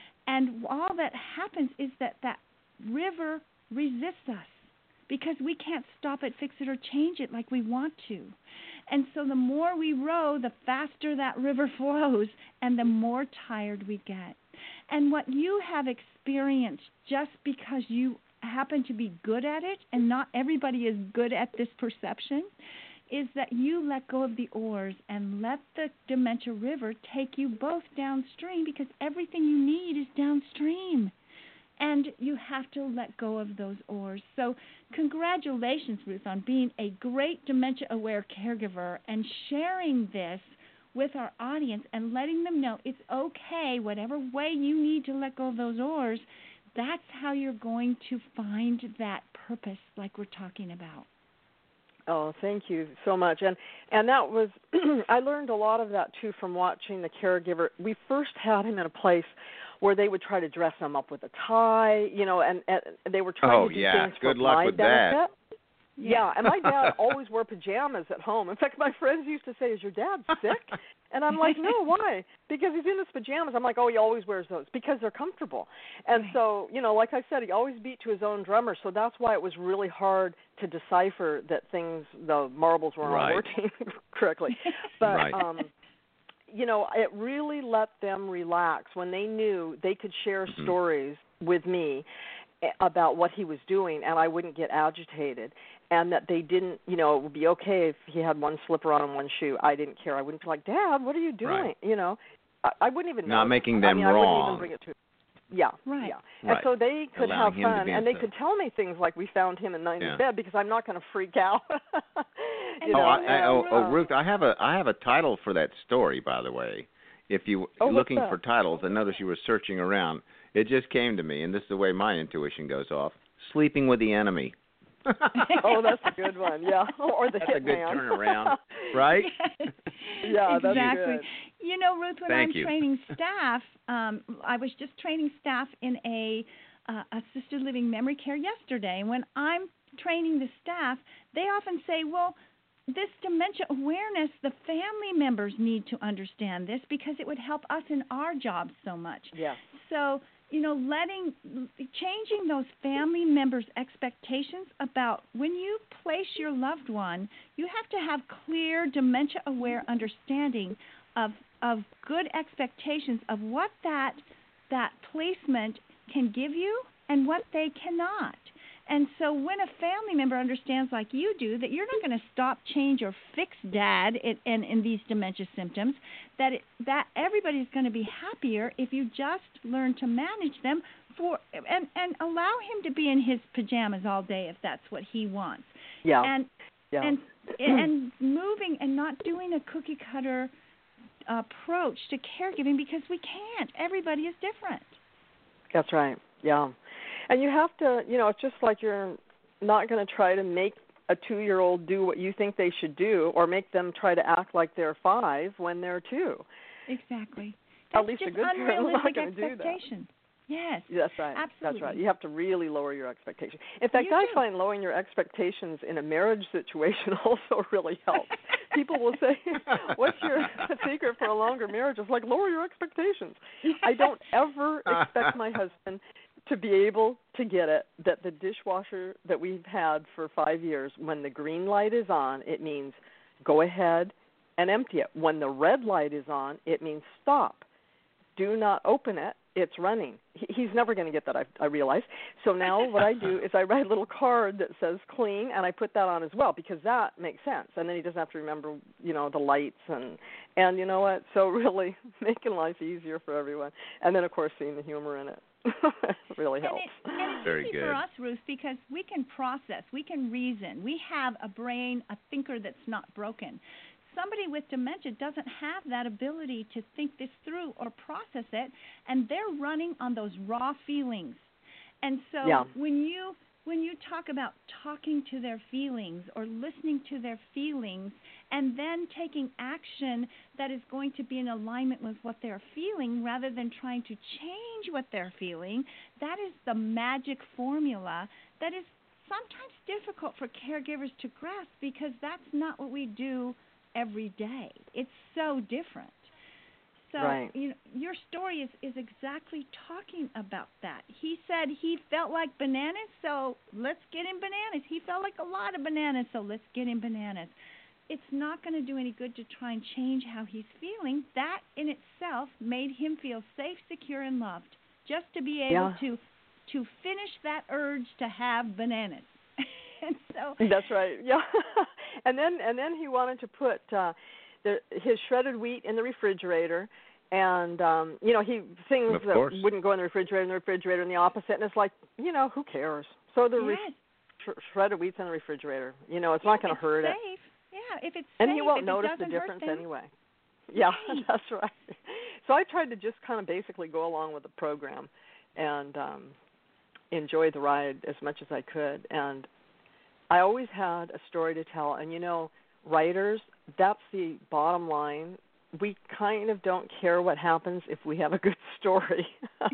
And all that happens is that that river resists us because we can't stop it, fix it, or change it like we want to. And so the more we row, the faster that river flows and the more tired we get. And what you have experienced just because you happen to be good at it, and not everybody is good at this perception, is that you let go of the oars and let the dementia river take you both downstream, because everything you need is downstream. And you have to let go of those oars. So congratulations, Ruth, on being a great dementia-aware caregiver and sharing this with our audience and letting them know it's okay, whatever way you need to let go of those oars, that's how you're going to find that purpose like we're talking about. Oh, thank you so much. And and that was, I learned a lot of that, too, from watching the caregiver. We first had him in a place where they would try to dress him up with a tie, you know, and, and they were trying oh, to do yeah. things Good for luck my with benefit. That. Yeah, and my dad always wore pajamas at home. In fact, my friends used to say, is your dad sick? And I'm like, no, why? Because he's in his pajamas. I'm like, oh, he always wears those because they're comfortable. And right. so, you know, like I said, he always beat to his own drummer, so that's why it was really hard to decipher that things, the marbles weren't right. all working correctly. But, right. um, you know, it really let them relax when they knew they could share mm-hmm. stories with me about what he was doing, and I wouldn't get agitated, and that they didn't, you know, it would be okay if he had one slipper on and one shoe. I didn't care. I wouldn't be like, Dad, what are you doing? Right. You know, I, I wouldn't even know. Not making them I mean, wrong. I wouldn't even bring it to Yeah, right. yeah. Right. And so they could Allowing have fun, and they upset. could tell me things like we found him in nineties yeah. bed, because I'm not going to freak out. you oh, know, I, I, oh, and, oh, uh, Ruth, I have a I have a title for that story, by the way. If you oh, looking what's that? for titles, I noticed you were searching around. It just came to me, and this is the way my intuition goes off. Sleeping with the Enemy. oh, that's a good one, yeah. Or the That's Hitman. a good turnaround, right? Yes. yeah, exactly. that's good. You know, Ruth, when Thank I'm you. training staff, um, I was just training staff in a uh, assisted living memory care yesterday. And when I'm training the staff, they often say, well, this dementia awareness, the family members need to understand this because it would help us in our jobs so much. Yeah. So, you know, letting, changing those family members' expectations about when you place your loved one, you have to have clear dementia-aware understanding of of good expectations of what that that placement can give you and what they cannot. And so when a family member understands, like you do, that you're not going to stop, change, or fix dad in, in, in these dementia symptoms, that it, that everybody's going to be happier if you just learn to manage them for and, and allow him to be in his pajamas all day if that's what he wants. Yeah. And yeah. and and moving and not doing a cookie cutter approach to caregiving, because we can't. Everybody is different. That's right. Yeah. And you have to, you know, it's just like you're not going to try to make a two-year-old do what you think they should do, or make them try to act like they're five when they're two. Exactly. At That's least just a good parent is not going to do that. Yes. That's right. Absolutely. That's right. You have to really lower your expectations. In fact, You I do. find lowering your expectations in a marriage situation also really helps. People will say, what's your secret for a longer marriage? It's like, lower your expectations. I don't ever expect my husband to be able to get it that the dishwasher that we've had for five years, when the green light is on, it means go ahead and empty it. When the red light is on, it means stop. Do not open it. It's running. He, he's never going to get that, I, I realize. So now what I do is I write a little card that says clean, and I put that on as well, because that makes sense. And then he doesn't have to remember, you know, the lights. And, and you know what? So really making life easier for everyone. And then, of course, seeing the humor in it. really helps. And, it, and it's Very easy good. for us, Ruth, because we can process, we can reason. We have a brain, a thinker that's not broken. Somebody with dementia doesn't have that ability to think this through or process it, and they're running on those raw feelings. And so yeah. when you when you talk about talking to their feelings or listening to their feelings and then taking action that is going to be in alignment with what they're feeling rather than trying to change what they're feeling, that is the magic formula that is sometimes difficult for caregivers to grasp, because that's not what we do every day. It's so different. So right. you know, your story is, is exactly talking about that. He said he felt like bananas, so let's get him bananas. He felt like a lot of bananas, so let's get him bananas. It's not going to do any good to try and change how he's feeling. That in itself made him feel safe, secure, and loved, just to be able yeah. to to finish that urge to have bananas. And so that's right. Yeah. and then and then he wanted to put uh, the, his shredded wheat in the refrigerator, and um, you know, he things of that course. wouldn't go in the refrigerator in the refrigerator and the opposite. And it's like, you know, who cares? So the yes. re- sh- shredded wheat's in the refrigerator. You know, it's yeah, not going to hurt safe. it. Yeah, if it's and safe, he won't if notice it the doesn't difference hurt them. anyway. Yeah, Right. that's right. So I tried to just kind of basically go along with the program and um, enjoy the ride as much as I could. And I always had a story to tell. And, you know, writers, that's the bottom line. We kind of don't care what happens if we have a good story. That's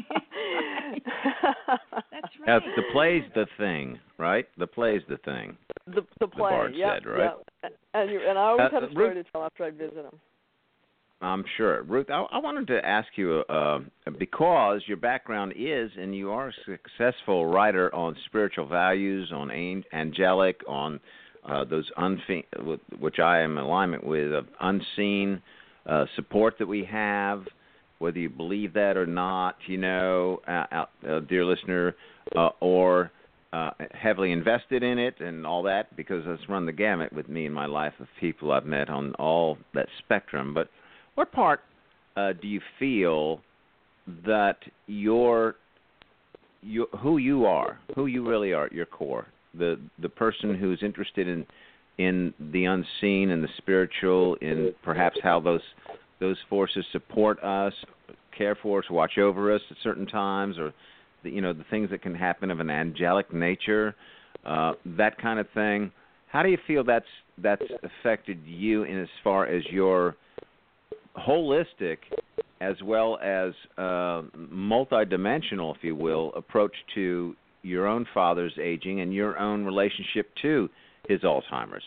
right. Now, the play's the thing, right? The play's the thing. The, the play, the Bard yep, said, right? Yep. And, you, and I always Uh, had a story Ruth, to tell after I visit them. I'm sure. Ruth, I, I wanted to ask you, uh, because your background is, and you are a successful writer on spiritual values, on angelic, on uh, those unfe- which I am in alignment with, of unseen uh, support that we have, whether you believe that or not, you know, uh, uh, dear listener, uh, or uh, heavily invested in it and all that, because it's run the gamut with me in my life of people I've met on all that spectrum. But what part uh, do you feel that your, your who you are, who you really are at your core, the the person who's interested in in the unseen and the spiritual, in perhaps how those those forces support us, care for us, watch over us at certain times, or the, you know, the things that can happen of an angelic nature, uh, that kind of thing. How do you feel that's that's affected you in as far as your holistic as well as uh, multidimensional, if you will, approach to your own father's aging and your own relationship to his Alzheimer's?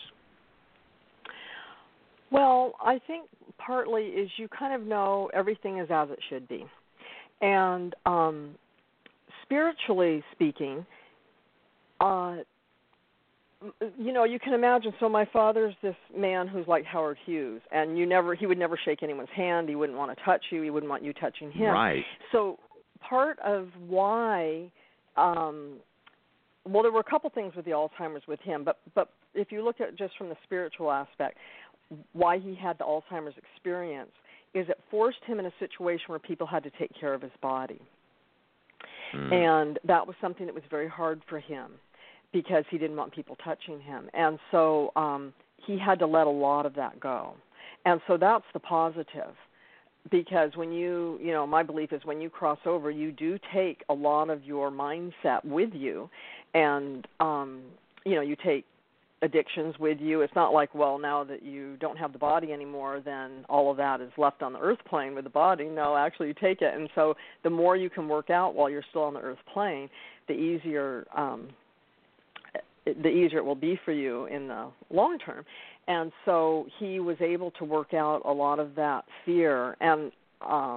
Well, I think partly is you kind of know everything is as it should be. And um, spiritually speaking, uh, you know, you can imagine, so my father's this man who's like Howard Hughes, and you never, he would never shake anyone's hand, he wouldn't want to touch you, he wouldn't want you touching him. Right. So part of why, um, well, there were a couple things with the Alzheimer's with him, but, but if you look at just from the spiritual aspect, why he had the Alzheimer's experience is it forced him in a situation where people had to take care of his body. Mm. And that was something that was very hard for him, because he didn't want people touching him. And so um, he had to let a lot of that go. And so that's the positive, because when you, you know, my belief is when you cross over, you do take a lot of your mindset with you, and, um, you know, you take addictions with you. It's not like, well, now that you don't have the body anymore, then all of that is left on the earth plane with the body. No, actually you take it. And so the more you can work out while you're still on the earth plane, the easier um, the easier it will be for you in the long term. And so he was able to work out a lot of that fear and of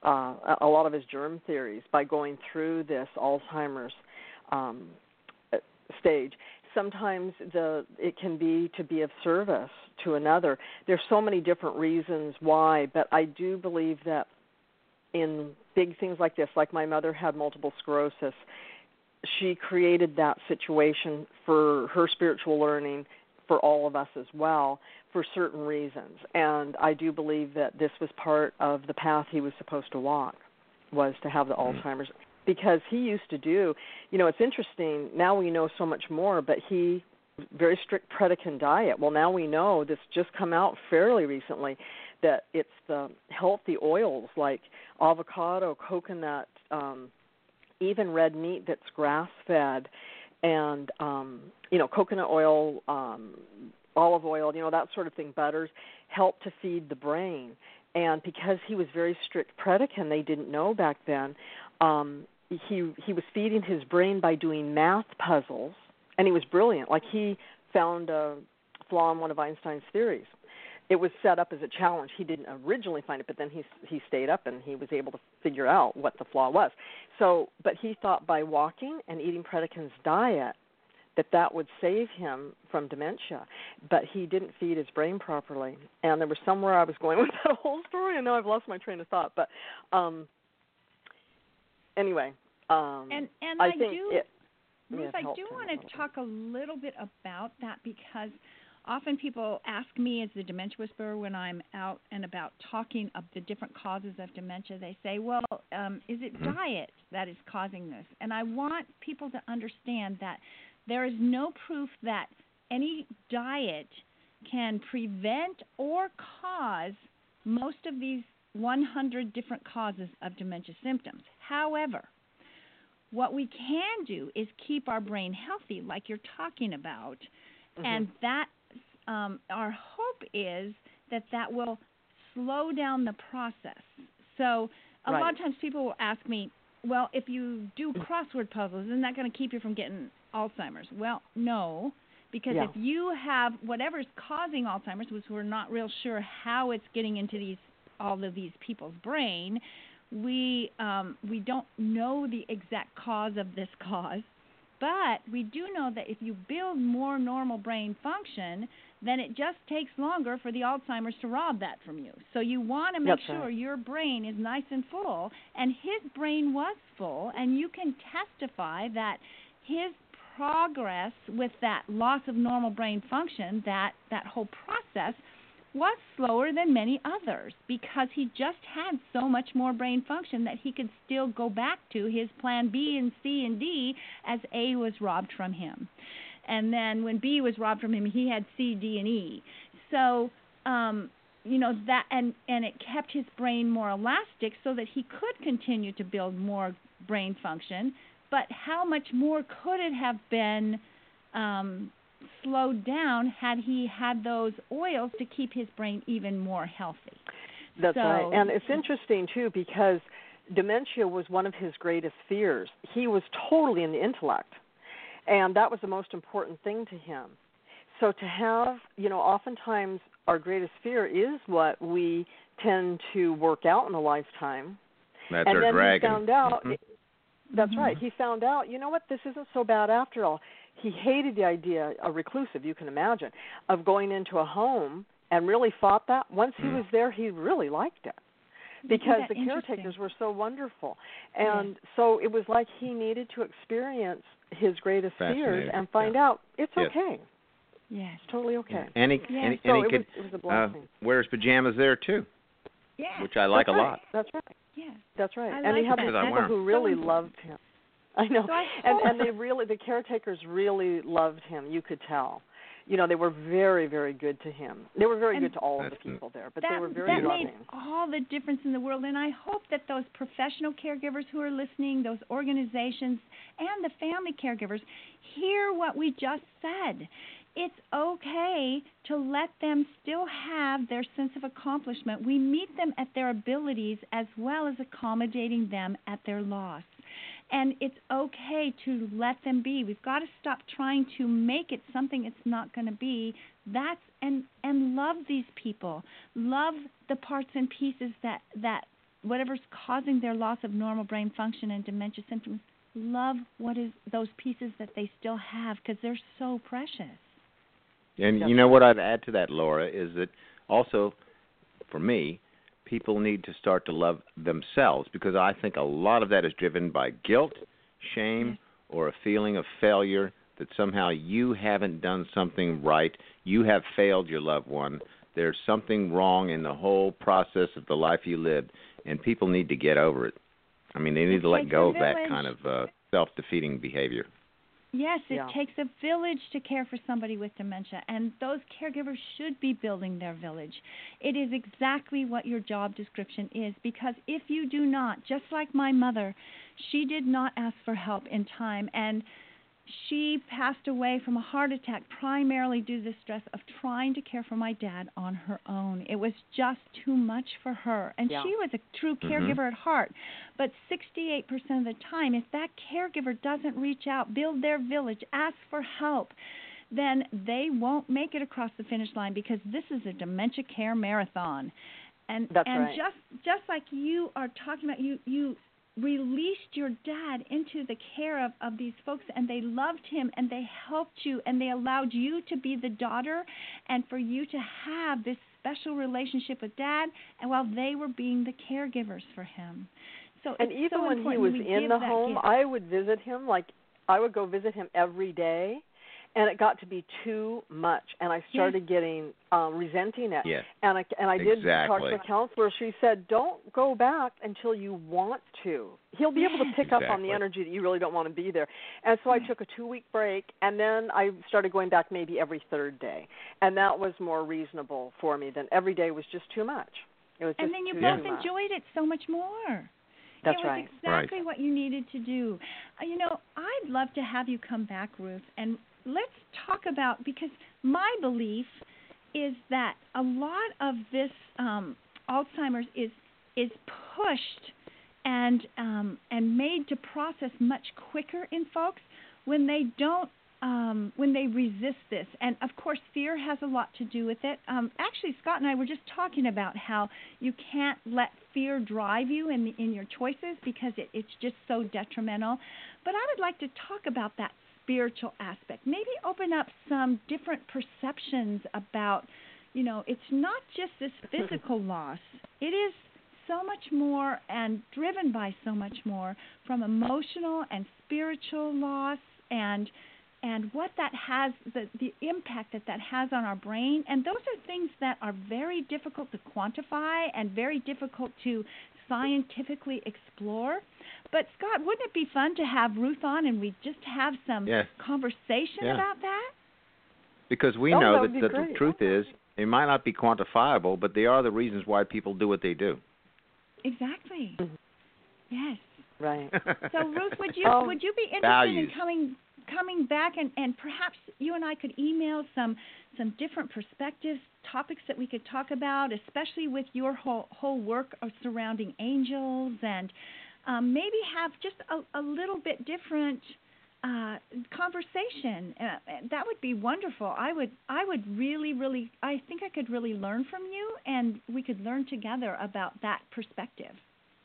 uh, a lot of his germ theories by going through this Alzheimer's um, stage. Sometimes the it can be to be of service to another. There's so many different reasons why, but I do believe that in big things like this, like my mother had multiple sclerosis, she created that situation for her spiritual learning, for all of us as well, for certain reasons. And I do believe that this was part of the path he was supposed to walk, was to have the mm-hmm. Alzheimer's. Because he used to do, you know, it's interesting, now we know so much more, but he, very strict Predican diet. Well, now we know, this just come out fairly recently, that it's the healthy oils like avocado, coconut, um, even red meat that's grass-fed, and, um, you know, coconut oil, um, olive oil, you know, that sort of thing, butters, help to feed the brain. And because he was very strict Predican, they didn't know back then, um, he he was feeding his brain by doing math puzzles, and he was brilliant. Like, he found a flaw in one of Einstein's theories. It was set up as a challenge. He didn't originally find it, but then he he stayed up and he was able to figure out what the flaw was. So, but he thought by walking and eating Predican's diet that that would save him from dementia. But he didn't feed his brain properly. And there was somewhere I was going with that whole story, and now I've lost my train of thought. But um, anyway, um, and and I, I think do, it, Ruth, it I do want to talk a little bit about that, because often people ask me as the Dementia Whisperer when I'm out and about talking of the different causes of dementia, they say, well, um, is it diet that is causing this? And I want people to understand that there is no proof that any diet can prevent or cause most of these one hundred different causes of dementia symptoms. However, what we can do is keep our brain healthy, like you're talking about, mm-hmm. and that um, our hope is that that will slow down the process. So a right. lot of times people will ask me, well, if you do crossword puzzles, isn't that going to keep you from getting Alzheimer's? Well, no, because yeah. if you have whatever's causing Alzheimer's, which we're not real sure how it's getting into these all of these people's brain, we um, we don't know the exact cause of this cause, but we do know that if you build more normal brain function, then it just takes longer for the Alzheimer's to rob that from you. So you want to make That's sure right. your brain is nice and full, and his brain was full, and you can testify that his progress with that loss of normal brain function, that, that whole process, was slower than many others because he just had so much more brain function that he could still go back to his plan B and C and D as A was robbed from him. And then when B was robbed from him, he had C, D, and E. So, um, you know, that and, and it kept his brain more elastic so that he could continue to build more brain function. But how much more could it have been um, slowed down had he had those oils to keep his brain even more healthy? That's so, right. And it's interesting, too, because dementia was one of his greatest fears. He was totally in the intellect, and that was the most important thing to him. So to have, you know, oftentimes our greatest fear is what we tend to work out in a lifetime. That's and our then dragon. he found out, mm-hmm. that's mm-hmm. right, he found out, you know what, this isn't so bad after all. He hated the idea, a reclusive, you can imagine, of going into a home and really fought that. Once he was there, he really liked it because the caretakers were so wonderful. And yes. so it was like he needed to experience his greatest fears and find yeah. out it's yes. okay. Yes. It's totally okay. Yeah. And he, yeah. and, so and he it, could was, it was a blessing. Uh, wear his pajamas there, too, yeah. which I like That's a right. lot. That's right. Yeah. That's right. I and like he had that. these That's people who really so loved him. I know. So I and and they really, the caretakers really loved him. You could tell. You know, they were very, very good to him. They were very and good to all of the people there, but that, they were very that loving. That made all the difference in the world, and I hope that those professional caregivers who are listening, those organizations, and the family caregivers hear what we just said. It's okay to let them still have their sense of accomplishment. We meet them at their abilities as well as accommodating them at their loss. And it's okay to let them be. We've got to stop trying to make it something it's not going to be. That's and and love these people. Love the parts and pieces that that whatever's causing their loss of normal brain function and dementia symptoms, love what is those pieces that they still have because they're so precious. And you know what I'd add to that, Laura, is that also, for me, people need to start to love themselves because I think a lot of that is driven by guilt, shame, yes. or a feeling of failure that somehow you haven't done something right. You have failed your loved one. There's something wrong in the whole process of the life you lived, and people need to get over it. I mean, they need it to let go of that village. kind of uh, self-defeating behavior. Yes, it yeah. takes a village to care for somebody with dementia, and those caregivers should be building their village. It is exactly what your job description is, because if you do not, just like my mother, she did not ask for help in time, and she passed away from a heart attack primarily due to the stress of trying to care for my dad on her own. It was just too much for her. And yeah. she was a true caregiver mm-hmm. at heart. But sixty-eight percent of the time, if that caregiver doesn't reach out, build their village, ask for help, then they won't make it across the finish line because this is a dementia care marathon. And That's and right. just just like you are talking about, you you released your dad into the care of, of these folks, and they loved him, and they helped you, and they allowed you to be the daughter, and for you to have this special relationship with Dad, and while they were being the caregivers for him. So and it's even so when he was in the home, gift. I would visit him. Like I would go visit him every day. And it got to be too much, and I started yes. getting um, resenting it. Yes. And I and I did exactly. talk to a counselor. She said, "Don't go back until you want to. He'll be able to pick exactly. up on the energy that you really don't want to be there." And so I took a two-week break, and then I started going back maybe every third day, and that was more reasonable for me than every day was just too much. It was and just then you too both much. enjoyed it so much more. That's it was right. exactly right. what you needed to do. Uh, you know, I'd love to have you come back, Ruth, and let's talk about, because my belief is that a lot of this um, Alzheimer's is is pushed and um, and made to process much quicker in folks when they don't um, when they resist this. And of course, fear has a lot to do with it. Um, actually, Scott and I were just talking about how you can't let fear drive you in in your choices because it, it's just so detrimental. But I would like to talk about that spiritual aspect. Maybe open up some different perceptions about, you know, it's not just this physical loss. It is so much more and driven by so much more from emotional and spiritual loss and and what that has, the, the impact that that has on our brain. And those are things that are very difficult to quantify and very difficult to scientifically explore. But, Scott, wouldn't it be fun to have Ruth on and we just have some yes. conversation yeah. about that? Because we oh, know that, that, that the truth is, it might not be quantifiable, but they are the reasons why people do what they do. Exactly. Yes. Right. So, Ruth, would you um, would you be interested values. in coming coming back and, and perhaps you and I could email some some different perspectives, topics that we could talk about, especially with your whole whole work of surrounding angels, and um, maybe have just a, a little bit different uh, conversation. Uh, that would be wonderful. I would I would really really I think I could really learn from you, and we could learn together about that perspective.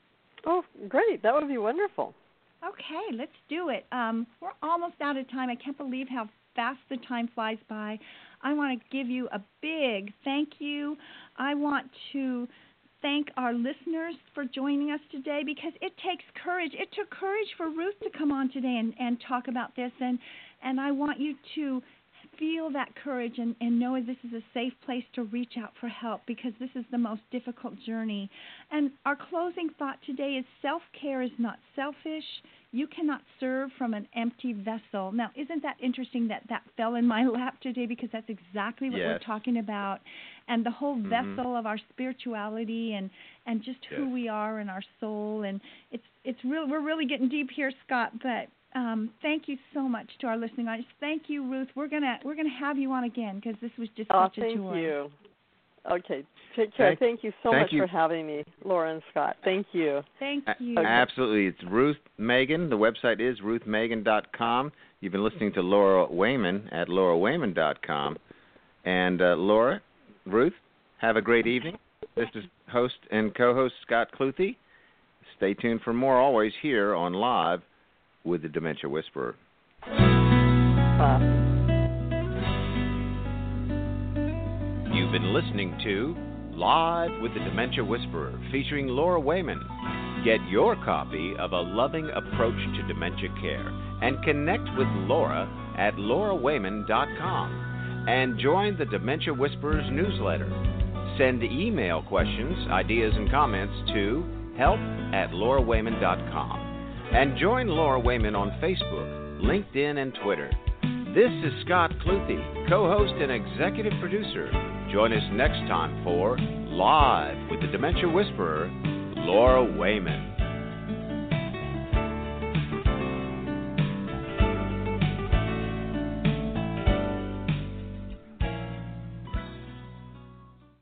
Oh, great. That would be wonderful. Okay, let's do it. Um, we're almost out of time. I can't believe how fast the time flies by. I want to give you a big thank you. I want to thank our listeners for joining us today because it takes courage. It took courage for Ruth to come on today and, and talk about this, and, and I want you to feel that courage and, and know this is a safe place to reach out for help because this is the most difficult journey. And our closing thought today is self-care is not selfish. You cannot serve from an empty vessel. Now, isn't that interesting that that fell in my lap today because that's exactly what yes. we're talking about, and the whole mm-hmm. vessel of our spirituality and, and just yes. who we are and our soul. And it's it's real. We're really getting deep here, Scott, but Um, thank you so much to our listening audience. Thank you, Ruth. We're gonna we're gonna have you on again because this was just oh, such a thank joy. Thank you. Okay, take care. Thank, thank you so thank much you. for having me, Laura and Scott. Thank you. Thank you. Okay. Absolutely. It's Ruth Megan. The website is ruth megan dot com. You've been listening to Laura Wayman at laura wayman dot com. And uh, Laura, Ruth, have a great evening. This is host and co-host Scott Cluthe Stay tuned for more always here on Live with the Dementia Whisperer. Uh. You've been listening to Live with the Dementia Whisperer featuring Laura Wayman. Get your copy of A Loving Approach to Dementia Care and connect with Laura at laura wayman dot com and join the Dementia Whisperers newsletter. Send email questions, ideas, and comments to help at laura wayman dot com and join Laura Wayman on Facebook, LinkedIn, and Twitter. This is Scott Cluthe, co-host and executive producer. Join us next time for Live with the Dementia Whisperer, Laura Wayman.